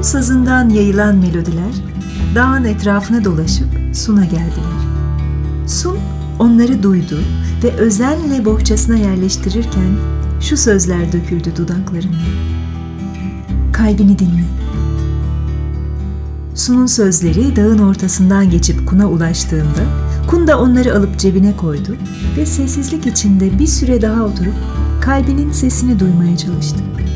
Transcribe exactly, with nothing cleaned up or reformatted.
sazından yayılan melodiler dağın etrafına dolaşıp Sun'a geldiler. Sun onları duydu ve özenle bohçasına yerleştirirken şu sözler döküldü dudaklarına. Kalbini dinle. Sun'un sözleri dağın ortasından geçip Kun'a ulaştığında Kun da onları alıp cebine koydu ve sessizlik içinde bir süre daha oturup kalbinin sesini duymaya çalıştı.